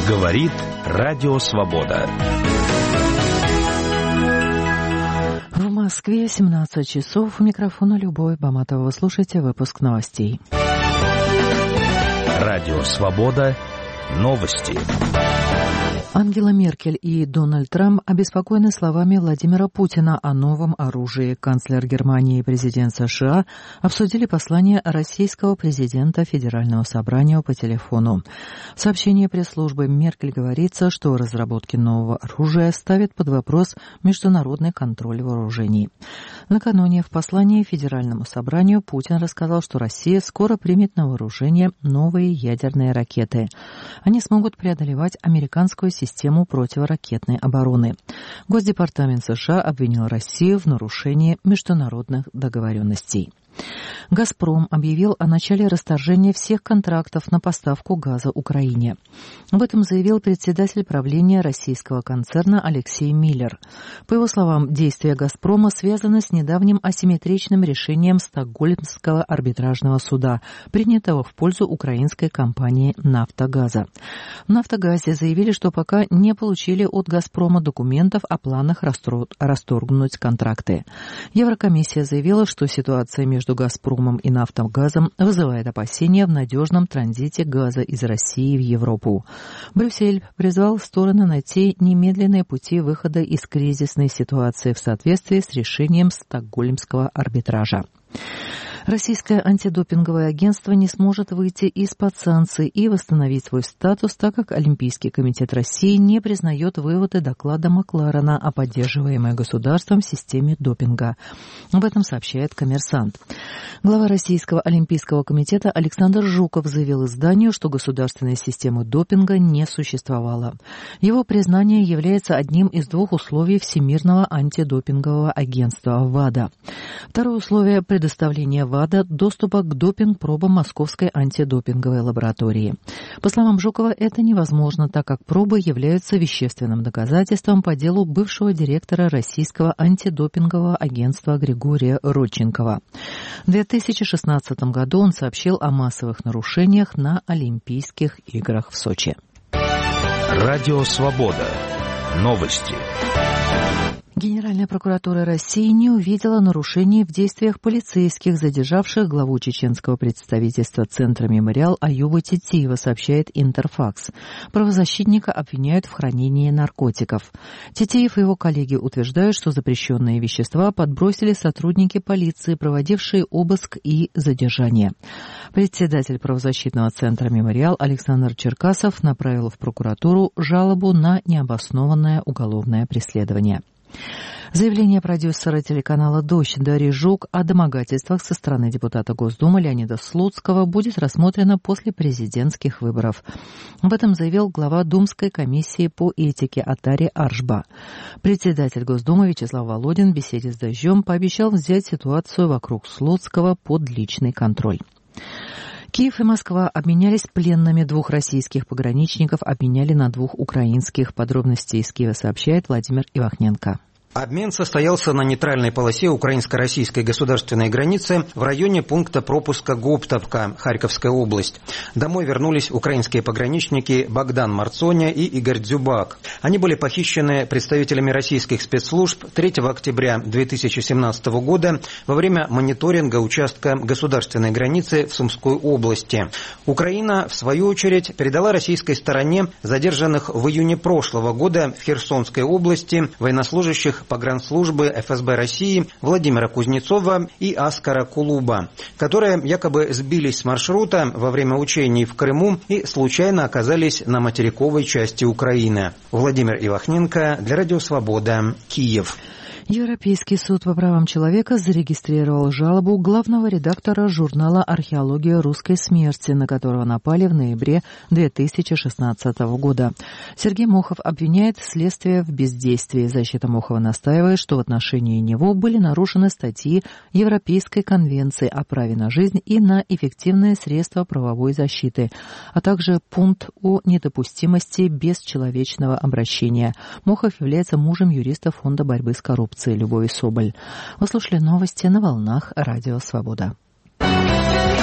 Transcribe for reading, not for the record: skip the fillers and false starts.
Говорит Радио Свобода. В Москве 17 часов. У микрофона Любовь Баматова. Вы слушаете выпуск новостей. Радио Свобода. Новости. Ангела Меркель и Дональд Трамп обеспокоены словами Владимира Путина о новом оружии. Канцлер Германии и президент США обсудили послание российского президента Федеральному собранию по телефону. В сообщении пресс-службы Меркель говорится, что разработки нового оружия ставят под вопрос международный контроль вооружений. Накануне в послании Федеральному собранию Путин рассказал, что Россия скоро примет на вооружение новые ядерные ракеты. Они смогут преодолевать американскую систему противоракетной обороны. Госдепартамент США обвинил Россию в нарушении международных договоренностей. «Газпром» объявил о начале расторжения всех контрактов на поставку газа Украине. Об этом заявил председатель правления российского концерна Алексей Миллер. По его словам, действия «Газпрома» связаны с недавним асимметричным решением Стокгольмского арбитражного суда, принятого в пользу украинской компании «Нафтогаза». В «Нафтогазе» заявили, что пока не получили от «Газпрома» документов о планах расторгнуть контракты. Еврокомиссия заявила, что ситуация между «Газпромом» и «Нафтогазом» вызывает опасения в надежном транзите газа из России в Европу. Брюссель призвал стороны найти немедленные пути выхода из кризисной ситуации в соответствии с решением Стокгольмского арбитража. Российское антидопинговое агентство не сможет выйти из-под санкций и восстановить свой статус, так как Олимпийский комитет России не признает выводы доклада Макларена о поддерживаемой государством системе допинга. Об этом сообщает «Коммерсант». Глава Российского Олимпийского комитета Александр Жуков заявил изданию, что государственной системы допинга не существовало. Его признание является одним из двух условий Всемирного антидопингового агентства ВАДА. Второе условие – предоставление ВАДА доступа к допинг-пробам Московской антидопинговой лаборатории. По словам Жукова, это невозможно, так как пробы являются вещественным доказательством по делу бывшего директора Российского антидопингового агентства Григория Родченкова. В 2016 году он сообщил о массовых нарушениях на Олимпийских играх в Сочи. Радио Свобода. Новости. Генеральная прокуратура России не увидела нарушений в действиях полицейских, задержавших главу чеченского представительства Центра «Мемориал» Аюба Титиева, сообщает Интерфакс. Правозащитника обвиняют в хранении наркотиков. Титиев и его коллеги утверждают, что запрещенные вещества подбросили сотрудники полиции, проводившие обыск и задержание. Председатель правозащитного Центра «Мемориал» Александр Черкасов направил в прокуратуру жалобу на необоснованное уголовное преследование. Заявление продюсера телеканала «Дождь» Дарьи Жук о домогательствах со стороны депутата Госдумы Леонида Слуцкого будет рассмотрено после президентских выборов. Об этом заявил глава Думской комиссии по этике Атари Аршба. Председатель Госдумы Вячеслав Володин в беседе с «Дождем» пообещал взять ситуацию вокруг Слуцкого под личный контроль. Киев и Москва обменялись пленными, двух российских пограничников обменяли на двух украинских. Подробности из Киева сообщает Владимир Ивахненко. Обмен состоялся на нейтральной полосе украинско-российской государственной границы в районе пункта пропуска Гоптовка, Харьковская область. Домой вернулись украинские пограничники Богдан Марцоня и Игорь Дзюбак. Они были похищены представителями российских спецслужб 3 октября 2017 года во время мониторинга участка государственной границы в Сумской области. Украина, в свою очередь, передала российской стороне задержанных в июне прошлого года в Херсонской области военнослужащих погранслужбы ФСБ России Владимира Кузнецова и Аскара Кулуба, которые якобы сбились с маршрута во время учений в Крыму и случайно оказались на материковой части Украины. Владимир Ивахненко для Радио Свобода, Киев. Европейский суд по правам человека зарегистрировал жалобу главного редактора журнала «Археология русской смерти», на которого напали в ноябре 2016 года. Сергей Мохов обвиняет следствие в бездействии. Защита Мохова настаивает, что в отношении него были нарушены статьи Европейской конвенции о праве на жизнь и на эффективное средство правовой защиты, а также пункт о недопустимости бесчеловечного обращения. Мохов является мужем юриста Фонда борьбы с коррупцией Любови Соболь. Вы слушали новости на волнах Радио Свобода.